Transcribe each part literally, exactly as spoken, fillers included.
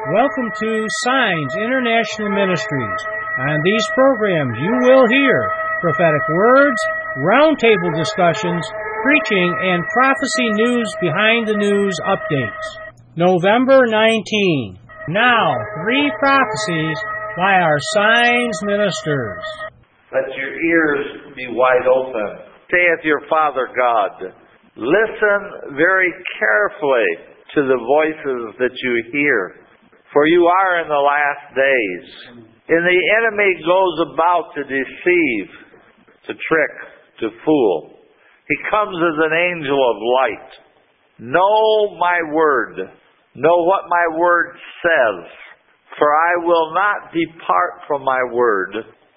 Welcome to Signs International Ministries. On these programs you will hear prophetic words, roundtable discussions, preaching, and prophecy news behind the news updates. November nineteenth. Now, three prophecies by our Signs ministers. Let your ears be wide open. Saith your Father God, listen very carefully to the voices that you hear. For you are in the last days. And the enemy goes about to deceive, to trick, to fool. He comes as an angel of light. Know my word. Know what my word says. For I will not depart from my word,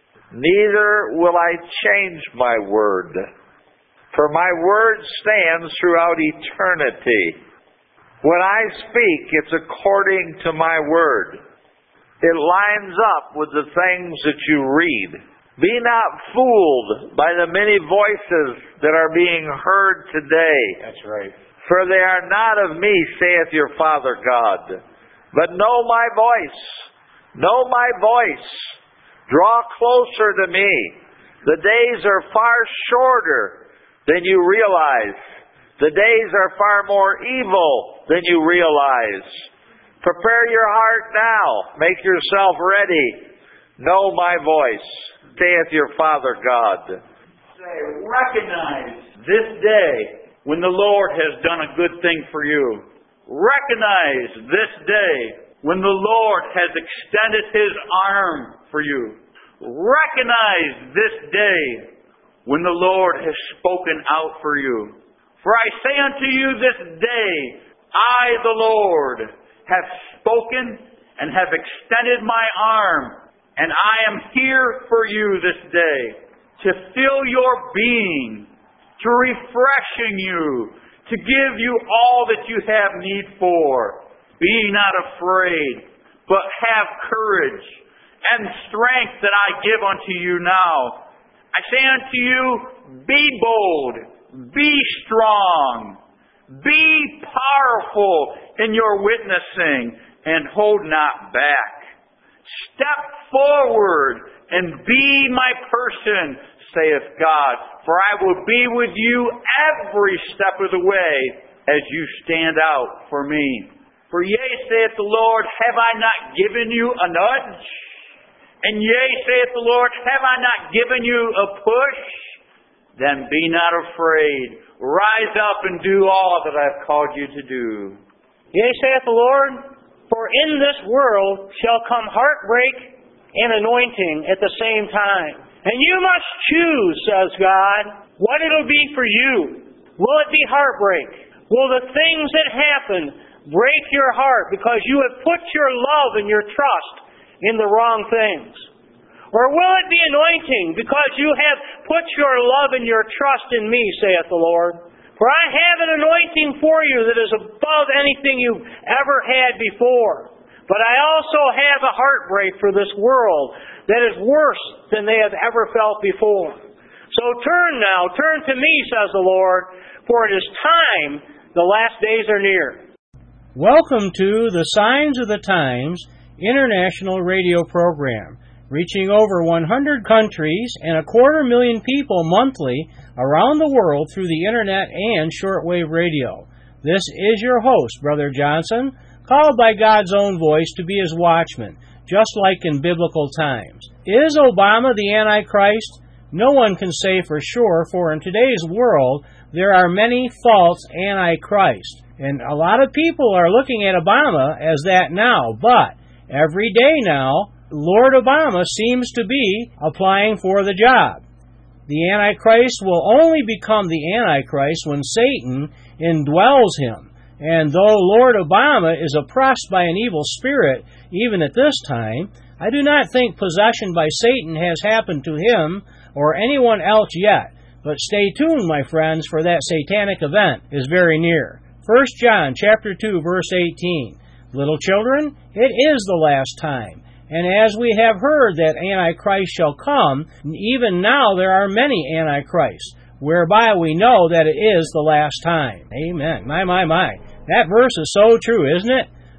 neither will I change my word. For my word stands throughout eternity. When I speak, it's according to my word. It lines up with the things that you read. Be not fooled by the many voices that are being heard today. That's right. For they are not of me, saith your Father God. But know my voice. Know my voice. Draw closer to me. The days are far shorter than you realize. The days are far more evil than you realize. Prepare your heart now. Make yourself ready. Know my voice, saith your Father God. Say, recognize this day when the Lord has done a good thing for you. Recognize this day when the Lord has extended His arm for you. Recognize this day when the Lord has spoken out for you. For I say unto you this day, I, the Lord, have spoken and have extended my arm, and I am here for you this day to fill your being, to refreshing you, to give you all that you have need for. Be not afraid, but have courage and strength that I give unto you now. I say unto you, be bold, be strong, be powerful in your witnessing, and hold not back. Step forward and be my person, saith God, for I will be with you every step of the way as you stand out for me. For yea, saith the Lord, have I not given you a nudge? And yea, saith the Lord, have I not given you a push? Then be not afraid. Rise up and do all that I have called you to do. Yea, saith the Lord, for in this world shall come heartbreak and anointing at the same time. And you must choose, says God, what it'll be for you. Will it be heartbreak? Will the things that happen break your heart because you have put your love and your trust in the wrong things? Or will it be anointing because you have put your love and your trust in me, saith the Lord? For I have an anointing for you that is above anything you've ever had before. But I also have a heartbreak for this world that is worse than they have ever felt before. So turn now, turn to me, says the Lord, for it is time, the last days are near. Welcome to the Signs of the Times International Radio Program, reaching over one hundred countries and a quarter million people monthly around the world through the Internet and shortwave radio. This is your host, Brother Johnson, called by God's own voice to be His watchman, just like in biblical times. Is Obama the Antichrist? No one can say for sure, for in today's world there are many false Antichrists. And a lot of people are looking at Obama as that now, but every day now, Lord Obama seems to be applying for the job. The Antichrist will only become the Antichrist when Satan indwells him. And though Lord Obama is oppressed by an evil spirit, even at this time, I do not think possession by Satan has happened to him or anyone else yet. But stay tuned, my friends, for that satanic event is very near. First John chapter two, verse eighteen. Little children, it is the last time. And as we have heard that Antichrist shall come, even now there are many Antichrists, whereby we know that it is the last time. Amen. My, my, my. That verse is so true, isn't it?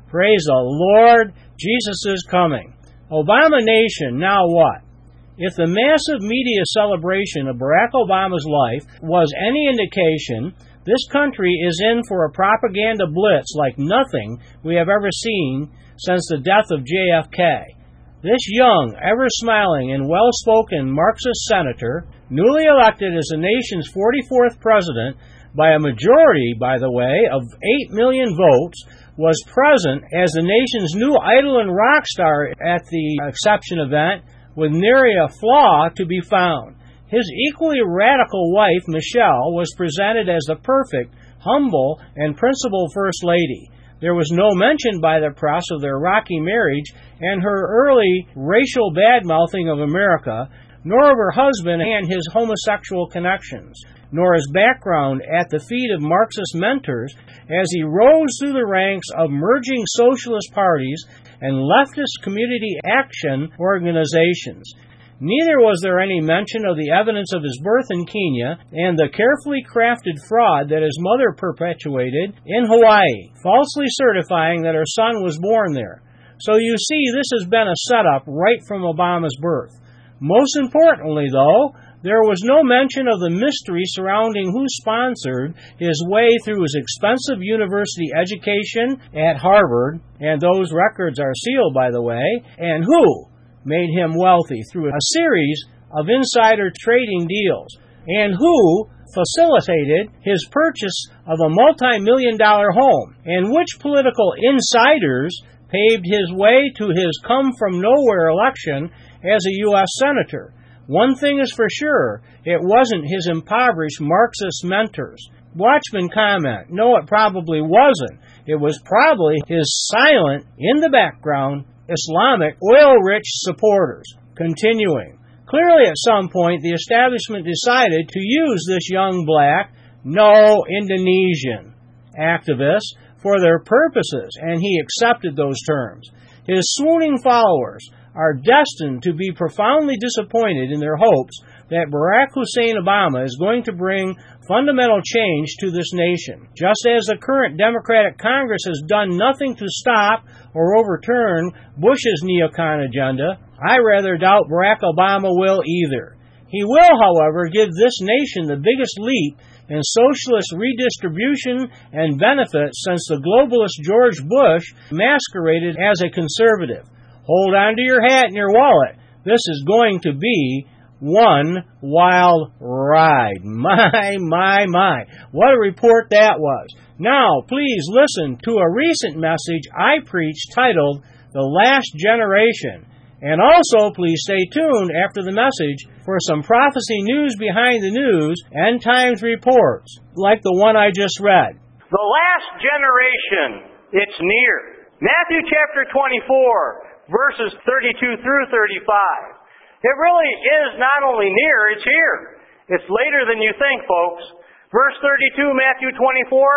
Praise the Lord, Jesus is coming. Obama Nation, now what? If the massive media celebration of Barack Obama's life was any indication, this country is in for a propaganda blitz like nothing we have ever seen since the death of J F K. This young, ever-smiling, and well-spoken Marxist senator, newly elected as the nation's forty-fourth president by a majority, by the way, of eight million votes, was present as the nation's new idol and rock star at the acceptance event with nary a flaw to be found. His equally radical wife, Michelle, was presented as the perfect, humble, and principled First Lady. There was no mention by the press of their rocky marriage and her early racial bad-mouthing of America, nor of her husband and his homosexual connections, nor his background at the feet of Marxist mentors as he rose through the ranks of merging socialist parties and leftist community action organizations. Neither was there any mention of the evidence of his birth in Kenya and the carefully crafted fraud that his mother perpetuated in Hawaii, falsely certifying that her son was born there. So you see, this has been a setup right from Obama's birth. Most importantly, though, there was no mention of the mystery surrounding who sponsored his way through his expensive university education at Harvard, and those records are sealed, by the way, and who made him wealthy through a series of insider trading deals, and who facilitated his purchase of a multi-million dollar home, and which political insiders paved his way to his come-from-nowhere election as a U S Senator. One thing is for sure, it wasn't his impoverished Marxist mentors. Watchmen comment, no, it probably wasn't. It was probably his silent, in the background, Islamic, oil-rich supporters. Continuing. Clearly at some point, the establishment decided to use this young black, no Indonesian activist for their purposes, and he accepted those terms. His swooning followers are destined to be profoundly disappointed in their hopes that Barack Hussein Obama is going to bring fundamental change to this nation. Just as the current Democratic Congress has done nothing to stop or overturn Bush's neocon agenda, I rather doubt Barack Obama will either. He will, however, give this nation the biggest leap in socialist redistribution and benefits since the globalist George Bush masqueraded as a conservative. Hold on to your hat and your wallet. This is going to be one wild ride. My, my, my. What a report that was. Now, please listen to a recent message I preached titled, The Last Generation. And also, please stay tuned after the message for some prophecy news behind the news, end times reports, like the one I just read. The last generation, it's near. Matthew chapter twenty-four. Verses thirty-two through thirty-five. It really is not only near, it's here. It's later than you think, folks. Verse thirty-two, Matthew twenty-four.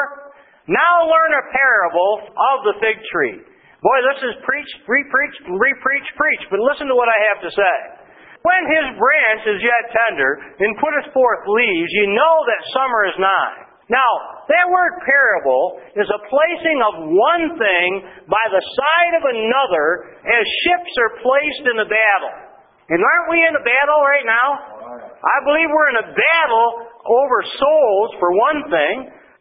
Now learn a parable of the fig tree. Boy, this is preached, re-preached, re-preached, preached. But listen to what I have to say. When his branch is yet tender and putteth forth leaves, ye know that summer is nigh. Now, that word parable is a placing of one thing by the side of another as ships are placed in a battle. And aren't we in a battle right now? I believe we're in a battle over souls for one thing,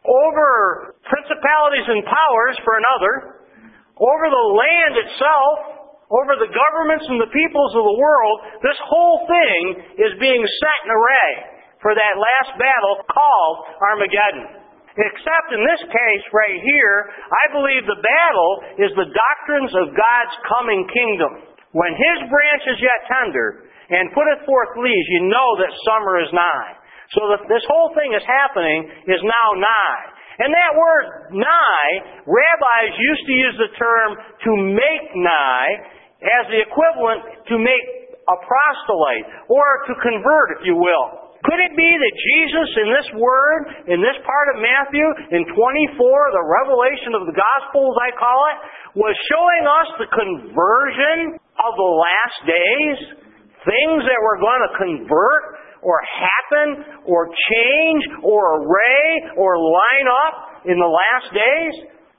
over principalities and powers for another, over the land itself, over the governments and the peoples of the world. This whole thing is being set in array for that last battle called Armageddon. Except in this case right here, I believe the battle is the doctrines of God's coming kingdom. When his branch is yet tender and putteth forth leaves, you know that summer is nigh. So that this whole thing is happening is now nigh. And that word nigh, rabbis used to use the term to make nigh as the equivalent to make a proselyte or to convert, if you will. Could it be that Jesus in this word, in this part of Matthew, in twenty-four, the revelation of the gospel, as I call it, was showing us the conversion of the last days? Things that were going to convert or happen or change or array or line up in the last days?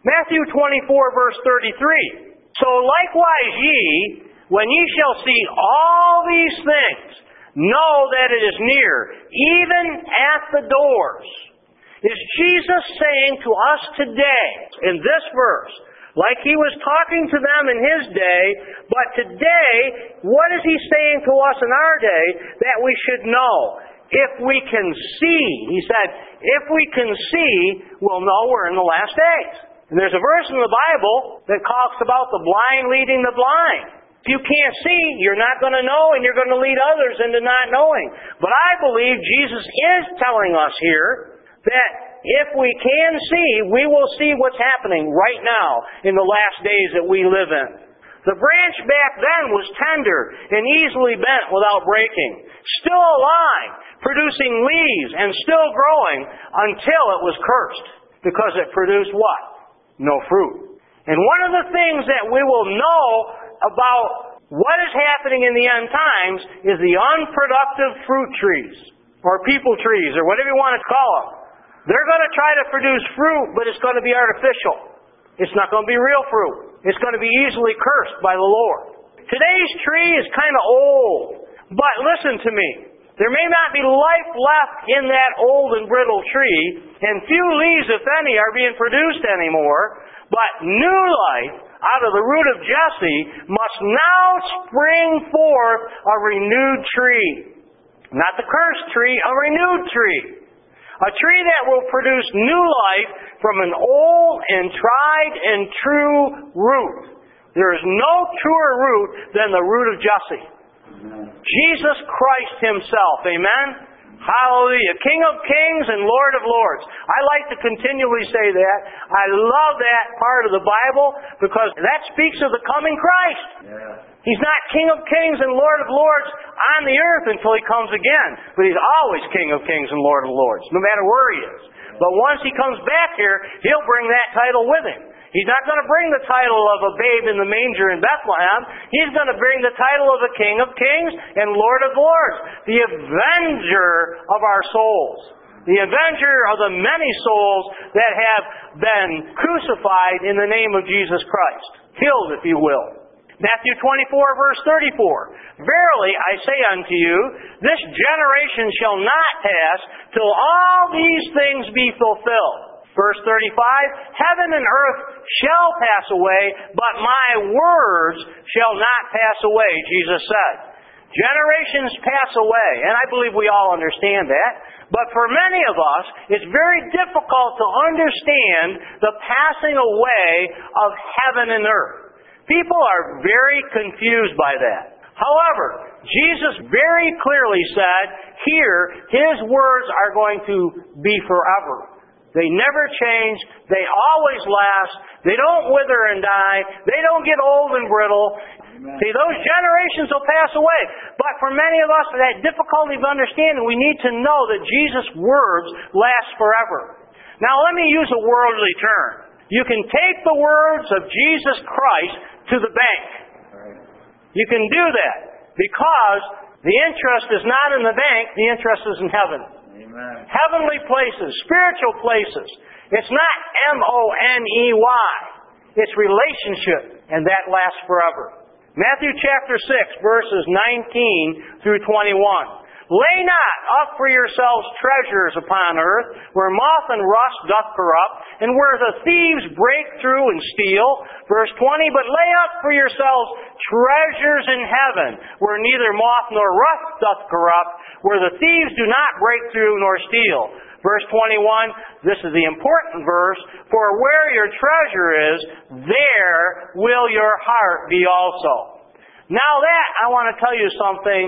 Matthew twenty-four, verse thirty-three. So likewise ye, when ye shall see all these things, know that it is near, even at the doors. Is Jesus saying to us today, in this verse, like He was talking to them in His day, but today, what is He saying to us in our day that we should know? If we can see, He said, if we can see, we'll know we're in the last days. And there's a verse in the Bible that talks about the blind leading the blind. If you can't see, you're not going to know, and you're going to lead others into not knowing. But I believe Jesus is telling us here that if we can see, we will see what's happening right now in the last days that we live in. The branch back then was tender and easily bent without breaking, still alive, producing leaves and still growing until it was cursed, because it produced what? No fruit. And one of the things that we will know about what is happening in the end times is the unproductive fruit trees, or people trees, or whatever you want to call them. They're going to try to produce fruit, but it's going to be artificial. It's not going to be real fruit. It's going to be easily cursed by the Lord. Today's tree is kind of old, but listen to me. There may not be life left in that old and brittle tree, and few leaves, if any, are being produced anymore, but new life out of the root of Jesse must now spring forth a renewed tree. Not the cursed tree, a renewed tree. A tree that will produce new life from an old and tried and true root. There is no truer root than the root of Jesse. Amen. Jesus Christ Himself. Amen? Hallelujah. King of kings and Lord of lords. I like to continually say that. I love that part of the Bible because that speaks of the coming Christ. Yeah. He's not King of kings and Lord of lords on the earth until He comes again. But He's always King of kings and Lord of lords, no matter where He is. But once He comes back here, He'll bring that title with Him. He's not going to bring the title of a babe in the manger in Bethlehem. He's going to bring the title of a King of kings and Lord of lords. The avenger of our souls. The avenger of the many souls that have been crucified in the name of Jesus Christ. Killed, if you will. Matthew twenty-four, verse thirty-four. Verily, I say unto you, this generation shall not pass till all these things be fulfilled. Verse thirty-five, heaven and earth shall pass away, but my words shall not pass away, Jesus said. Generations pass away, and I believe we all understand that. But for many of us, it's very difficult to understand the passing away of heaven and earth. People are very confused by that. However, Jesus very clearly said, here, His words are going to be forever. They never change. They always last. They don't wither and die. They don't get old and brittle. Amen. See, those generations will pass away. But for many of us, that difficulty of understanding, we need to know that Jesus' words last forever. Now, let me use a worldly term. You can take the words of Jesus Christ to the bank. You can do that because the interest is not in the bank, the interest is in heaven. Amen. Heavenly places, spiritual places. It's not M O N E Y. It's relationship, and that lasts forever. Matthew chapter six, verses nineteen through twenty-one. Lay not up for yourselves treasures upon earth, where moth and rust doth corrupt, and where the thieves break through and steal. Verse twenty, but lay up for yourselves treasures in heaven, where neither moth nor rust doth corrupt, where the thieves do not break through nor steal. Verse twenty-one, this is the important verse, for where your treasure is, there will your heart be also. Now that, I want to tell you something,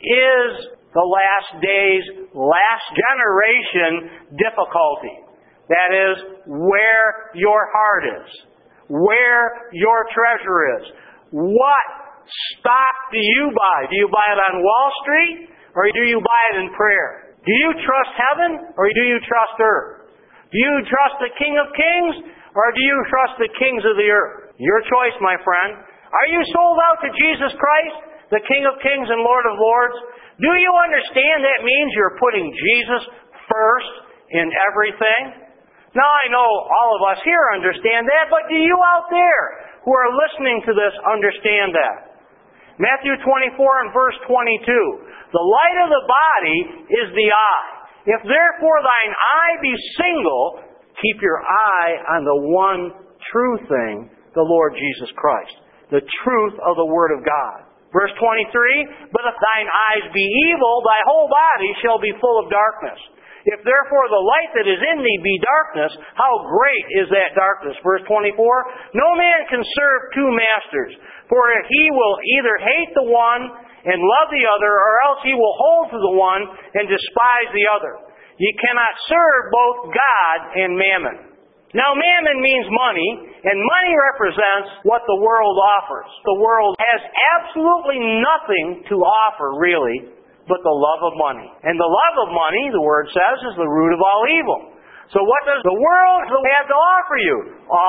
is the last days, last generation difficulty. That is, where your heart is. Where your treasure is. What stock do you buy? Do you buy it on Wall Street? Or do you buy it in prayer? Do you trust heaven? Or do you trust earth? Do you trust the King of Kings? Or do you trust the kings of the earth? Your choice, my friend. Are you sold out to Jesus Christ, the King of Kings and Lord of Lords? Do you understand that means you're putting Jesus first in everything? Now I know all of us here understand that, but do you out there who are listening to this understand that? Matthew twenty-four and verse twenty-two. The light of the body is the eye. If therefore thine eye be single, keep your eye on the one true thing, the Lord Jesus Christ, the truth of the Word of God. Verse twenty-three, but if thine eyes be evil, thy whole body shall be full of darkness. If therefore the light that is in thee be darkness, how great is that darkness? Verse twenty-four, no man can serve two masters, for he will either hate the one and love the other, or else he will hold to the one and despise the other. Ye cannot serve both God and mammon. Now mammon means money, and money represents what the world offers. The world has absolutely nothing to offer, really, but the love of money. And the love of money, the Word says, is the root of all evil. So what does the world have to offer you?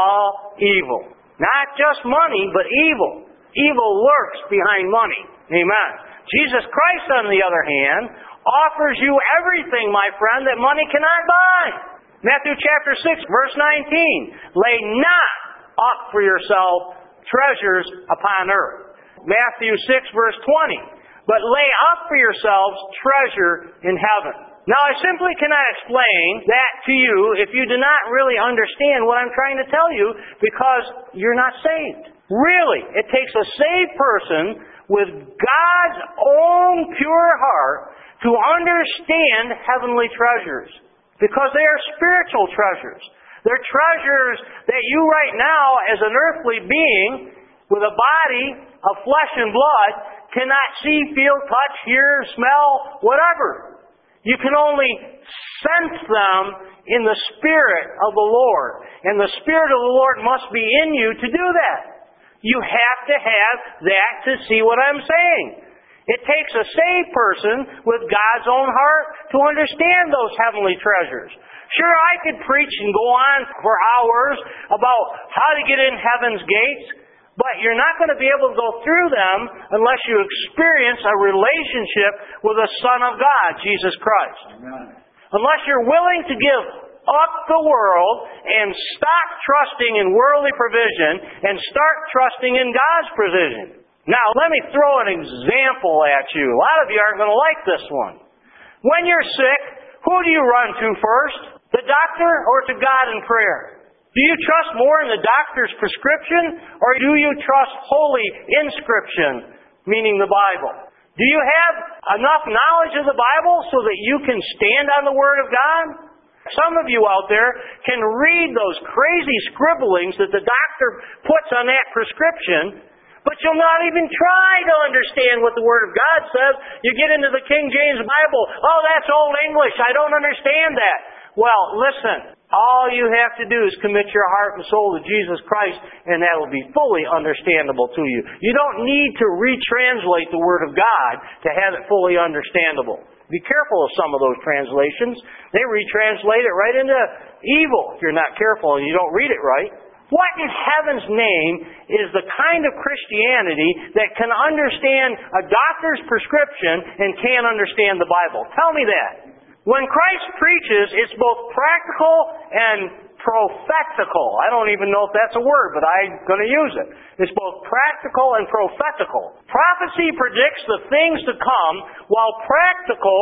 All evil. Not just money, but evil. Evil lurks behind money. Amen. Jesus Christ, on the other hand, offers you everything, my friend, that money cannot buy. Matthew chapter six, verse nineteen. Lay not up for yourself treasures upon earth. Matthew six, verse twenty. But lay up for yourselves treasure in heaven. Now, I simply cannot explain that to you if you do not really understand what I'm trying to tell you, because you're not saved. Really, it takes a saved person with God's own pure heart to understand heavenly treasures, because they are spiritual treasures. They're treasures that you right now, as an earthly being with a body of flesh and blood, cannot see, feel, touch, hear, smell, whatever. You can only sense them in the Spirit of the Lord. And the Spirit of the Lord must be in you to do that. You have to have that to see what I'm saying. It takes a saved person with God's own heart to understand those heavenly treasures. Sure, I could preach and go on for hours about how to get in heaven's gates, but you're not going to be able to go through them unless you experience a relationship with the Son of God, Jesus Christ. Amen. Unless you're willing to give up the world and stop trusting in worldly provision and start trusting in God's provision. Now, let me throw an example at you. A lot of you aren't going to like this one. When you're sick, who do you run to first? The doctor or to God in prayer? Do you trust more in the doctor's prescription, or do you trust holy inscription, meaning the Bible? Do you have enough knowledge of the Bible so that you can stand on the Word of God? Some of you out there can read those crazy scribblings that the doctor puts on that prescription, but you'll not even try to understand what the Word of God says. You get into the King James Bible. Oh, that's Old English. I don't understand that. Well, listen. All you have to do is commit your heart and soul to Jesus Christ, and that will be fully understandable to you. You don't need to retranslate the Word of God to have it fully understandable. Be careful of some of those translations. They retranslate it right into evil if you're not careful and you don't read it right. What in heaven's name is the kind of Christianity that can understand a doctor's prescription and can't understand the Bible? Tell me that. When Christ preaches, it's both practical and prophetical. I don't even know if that's a word, but I'm going to use it. It's both practical and prophetical. Prophecy predicts the things to come, while practical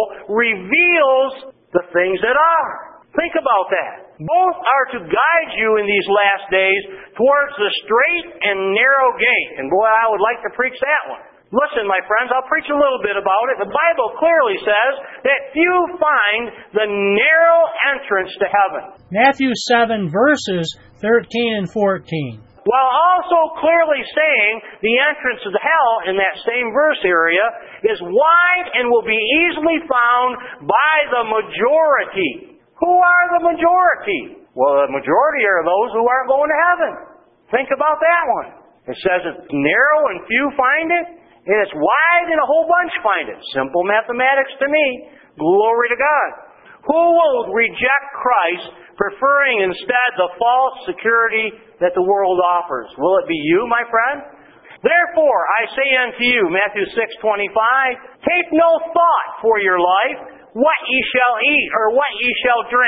reveals the things that are. Think about that. Both are to guide you in these last days towards the straight and narrow gate. And boy, I would like to preach that one. Listen, my friends, I'll preach a little bit about it. The Bible clearly says that few find the narrow entrance to heaven. Matthew seven, verses thirteen and fourteen. While also clearly saying the entrance to hell in that same verse area is wide and will be easily found by the majority. Who are the majority? Well, the majority are those who aren't going to heaven. Think about that one. It says it's narrow and few find it, and it's wide and a whole bunch find it. Simple mathematics to me. Glory to God. Who will reject Christ, preferring instead the false security that the world offers? Will it be you, my friend? Therefore, I say unto you, Matthew six twenty-five, take no thought for your life, what ye shall eat or what ye shall drink,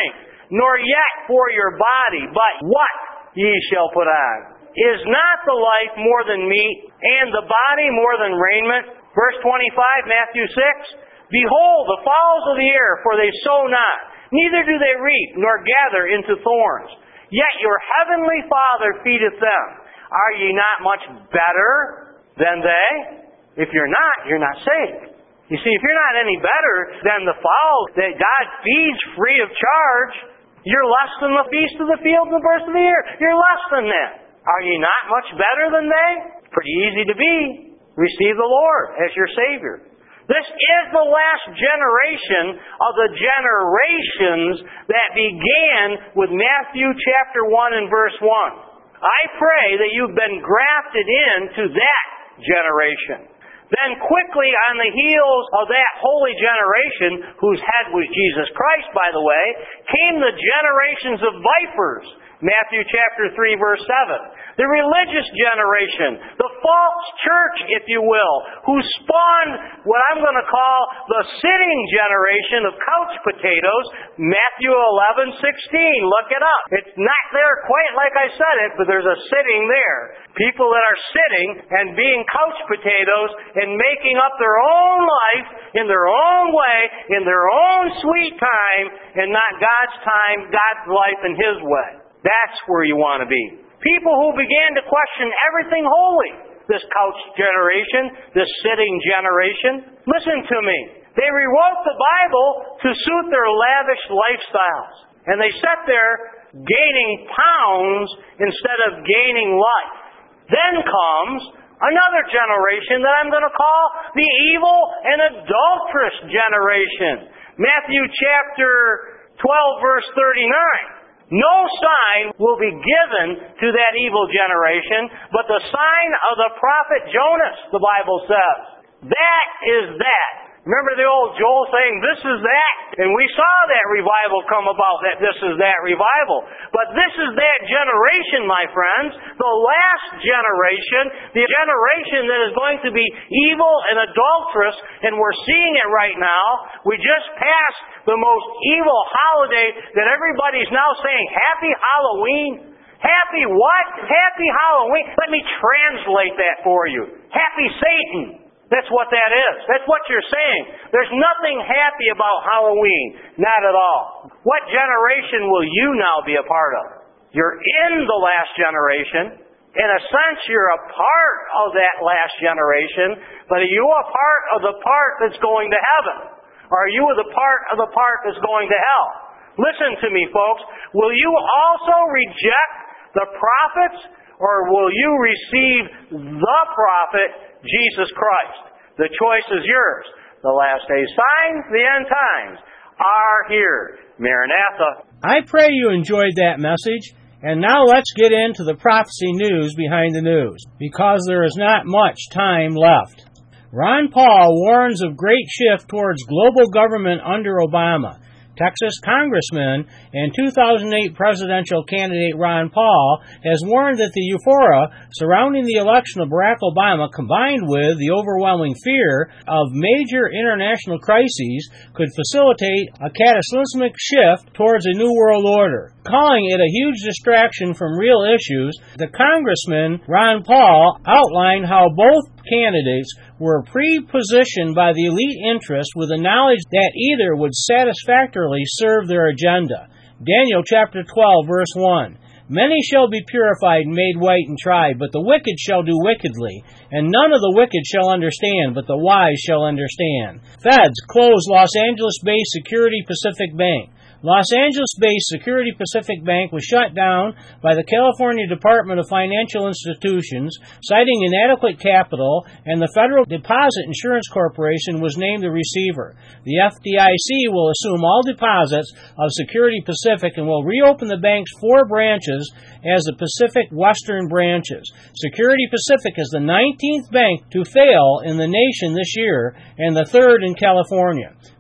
nor yet for your body, but what ye shall put on. Is not the life more than meat, and the body more than raiment? Verse twenty-five, Matthew six, behold, the fowls of the air, for they sow not, neither do they reap, nor gather into thorns. Yet your heavenly Father feedeth them. Are ye not much better than they? If you're not, you're not saved. You see, if you're not any better than the fowls that God feeds free of charge, you're less than the beast of the field and the birds of the air. You're less than them. Are ye not much better than they? Pretty easy to be. Receive the Lord as your Savior. This is the last generation of the generations that began with Matthew chapter one and verse one. I pray that you've been grafted into that generation. Then quickly on the heels of that holy generation, whose head was Jesus Christ, by the way, came the generations of vipers. Matthew chapter three, verse seven. The religious generation, the false church, if you will, who spawned what I'm going to call the sitting generation of couch potatoes, Matthew eleven sixteen. Look it up. It's not there quite like I said it, but there's a sitting there. People that are sitting and being couch potatoes and making up their own life in their own way, in their own sweet time, and not God's time, God's life in His way. That's where you want to be. People who began to question everything holy. This couch generation, this sitting generation. Listen to me. They rewrote the Bible to suit their lavish lifestyles. And they sat there gaining pounds instead of gaining life. Then comes another generation that I'm going to call the evil and adulterous generation. Matthew chapter twelve, verse thirty-nine. No sign will be given to that evil generation, but the sign of the prophet Jonas, the Bible says. That is that. Remember the old Joel saying, this is that? And we saw that revival come about, that this is that revival. But this is that generation, my friends, the last generation, the generation that is going to be evil and adulterous, and we're seeing it right now. We just passed the most evil holiday that everybody's now saying, Happy Halloween. Happy what? Happy Halloween. Let me translate that for you. Happy Satan. That's what that is. That's what you're saying. There's nothing happy about Halloween. Not at all. What generation will you now be a part of? You're in the last generation. In a sense, you're a part of that last generation. But are you a part of the part that's going to heaven? Or are you a part of the part that's going to hell? Listen to me, folks. Will you also reject the prophets? Or will you receive the prophet, Jesus Christ? The choice is yours. The last days signs, the end times are here. Maranatha. I pray you enjoyed that message. And now let's get into the prophecy news behind the news, because there is not much time left. Ron Paul warns of great shift towards global government under Obama. Texas Congressman and two thousand eight presidential candidate Ron Paul has warned that the euphoria surrounding the election of Barack Obama, combined with the overwhelming fear of major international crises, could facilitate a cataclysmic shift towards a new world order. Calling it a huge distraction from real issues, the Congressman Ron Paul outlined how both candidates were pre-positioned by the elite interest with the knowledge that either would satisfactorily serve their agenda. Daniel chapter twelve, verse one. Many shall be purified and made white and tried, but the wicked shall do wickedly, and none of the wicked shall understand, but the wise shall understand. Feds close Los Angeles-based Security Pacific Bank. Los Angeles-based Security Pacific Bank was shut down by the California Department of Financial Institutions, citing inadequate capital, and the Federal Deposit Insurance Corporation was named the receiver. The F D I C will assume all deposits of Security Pacific and will reopen the bank's four branches as the Pacific Western branches. Security Pacific is the nineteenth bank to fail in the nation this year and the third in California.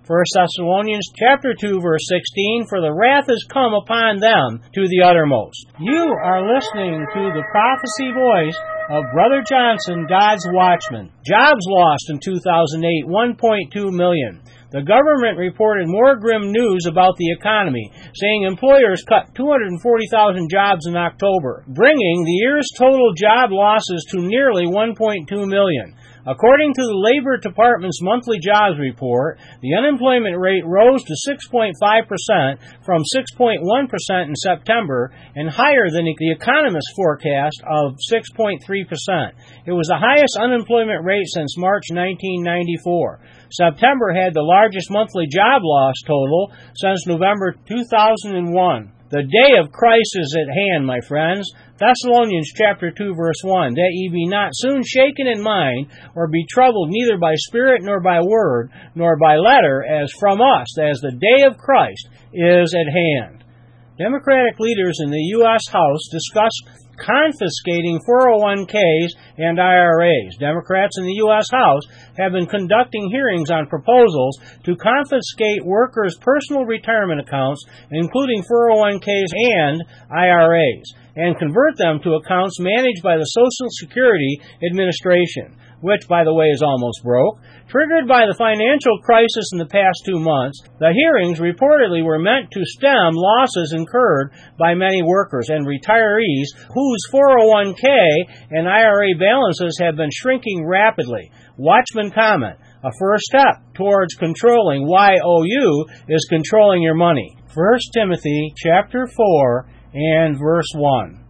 First Thessalonians chapter two, verse sixteen, for the wrath is come upon them to the uttermost. You are listening to the prophecy voice of Brother Johnson, God's Watchman. Jobs lost in two thousand eight, one point two million. The government reported more grim news about the economy, saying employers cut two hundred forty thousand jobs in October, bringing the year's total job losses to nearly one point two million. According to the Labor Department's monthly jobs report, the unemployment rate rose to six point five percent from six point one percent in September and higher than the economist's forecast of six point three percent. It was the highest unemployment rate since March nineteen ninety-four. September had the largest monthly job loss total since November two thousand one. The day of Christ is at hand, my friends. Thessalonians chapter two, verse one, that ye be not soon shaken in mind, or be troubled neither by spirit nor by word, nor by letter, as from us, as the day of Christ is at hand. Democratic leaders in the U S House discuss confiscating four oh one k's and I R As. Democrats in the U S House have been conducting hearings on proposals to confiscate workers' personal retirement accounts, including four oh one k's and I R As, and convert them to accounts managed by the Social Security Administration, which, by the way, is almost broke. Triggered by the financial crisis in the past two months, the hearings reportedly were meant to stem losses incurred by many workers and retirees whose four oh one k and I R A balances have been shrinking rapidly. Watchman comment, a first step towards controlling Y O U is controlling your money. First Timothy chapter four and verse one.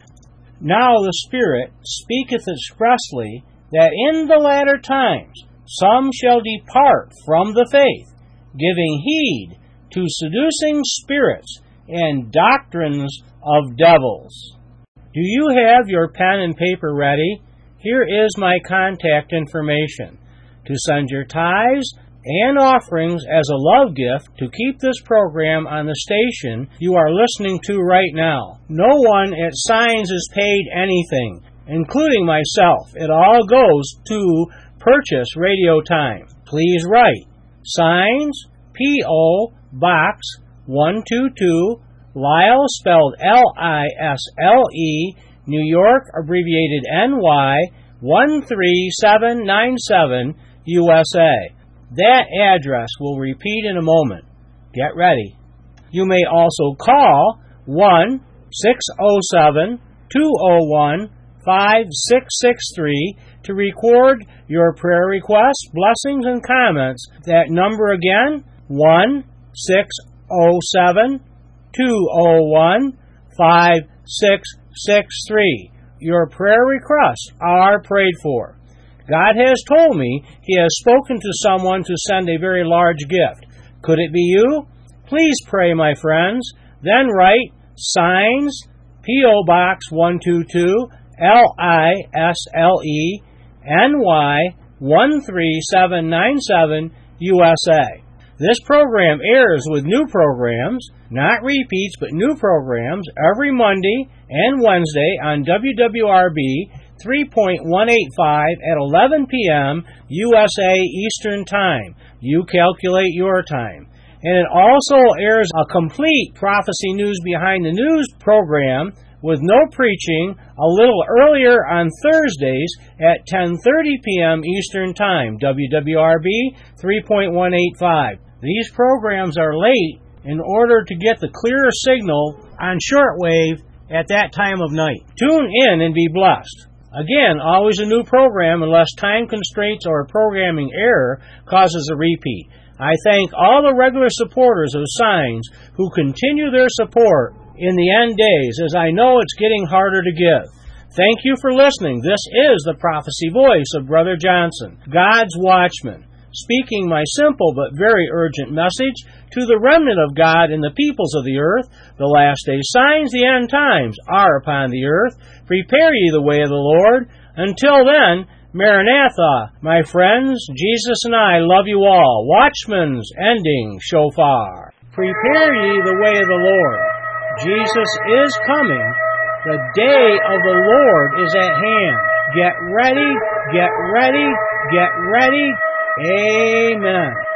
Now the Spirit speaketh expressly that in the latter times some shall depart from the faith, giving heed to seducing spirits and doctrines of devils. Do you have your pen and paper ready? Here is my contact information. To send your tithes and offerings as a love gift to keep this program on the station you are listening to right now. No one at Signs is paid anything, including myself. It all goes to purchase radio time. Please write Signs, P O. Box one two two, Lisle, spelled L I S L E, New York, abbreviated N Y, one three seven nine seven, U S A. That address will repeat in a moment. Get ready. You may also call one six oh seven, two oh one, five six six three to record your prayer requests, blessings, and comments. That number again, one six oh seven, two oh one, five six six three. Your prayer requests are prayed for. God has told me He has spoken to someone to send a very large gift. Could it be you? Please pray, my friends. Then write Signs, P O. Box one two two, L I S L E, N Y, one three seven nine seven, U S A. This program airs with new programs, not repeats, but new programs, every Monday and Wednesday on W W R B three point one eight five at eleven p.m. U S A Eastern Time. You calculate your time. And it also airs a complete Prophecy News Behind the News program with no preaching a little earlier on Thursdays at ten thirty p.m. Eastern Time, W W R B three point one eight five. These programs are late in order to get the clearer signal on shortwave at that time of night. Tune in and be blessed. Again, always a new program unless time constraints or a programming error causes a repeat. I thank all the regular supporters of Signs who continue their support in the end days, as I know it's getting harder to give. Thank you for listening. This is the prophecy voice of Brother Johnson, God's Watchman, speaking my simple but very urgent message to the remnant of God and the peoples of the earth. The last day signs, the end times, are upon the earth. Prepare ye the way of the Lord. Until then, Maranatha, my friends. Jesus and I love you all. Watchman's ending shofar. Prepare ye the way of the Lord. Jesus is coming. The day of the Lord is at hand. Get ready, get ready, get ready. Amen.